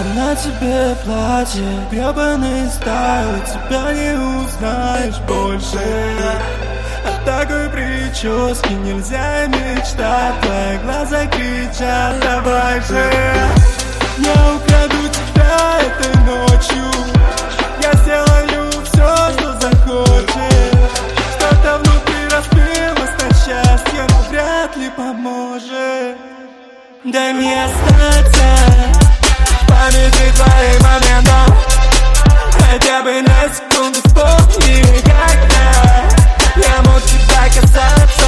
на тебе платье, гребаный стайл, тебя не узнаешь больше. От такой прически нельзя мечтать, твои глаза кричат: давай же. Я украду тебя этой ночью, я сделаю все, что захочешь. Что-то внутри разбилось на счастье, но вряд ли поможет. Дай мне остаться в памяти твоим моментом, хотя бы на секунду вспомни, когда я мог тебя касаться.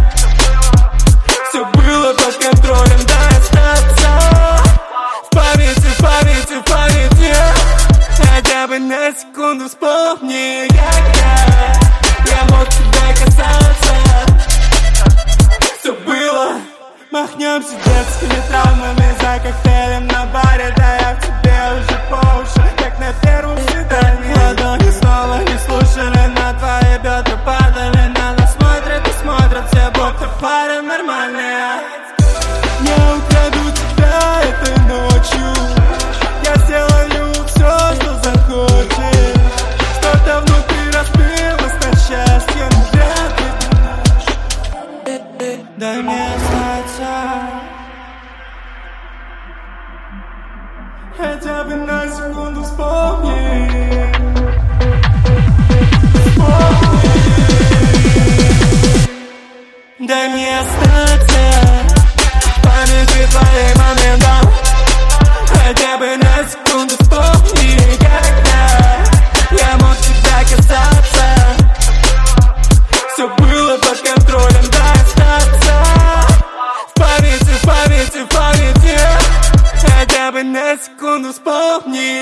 Все было под контролем, дай остаться в памяти, хотя бы на секунду вспомни, когда я мог тебя касаться. Все было. Махнемся детскими травмами за коктейлем на баре, да я в тебе уже по уши, как на первом свидании. Ладони снова не слушали, на твои бедра падали, на нас смотрят и смотрят все, будто пара нормальная. Я украду тебя этой ночью, я сделаю все, что захочешь. Что-то внутри разбилось на счастье, но вряд ли поможешь. Дай мне остаться хотя бы на секунду вспомни. Дай мне остаться в памяти твоим моментом, хотя бы на секунду вспомни, когда я мог тебя касаться. Все было под контролем, дай остаться в памяти, хотя бы на секунду вспомни.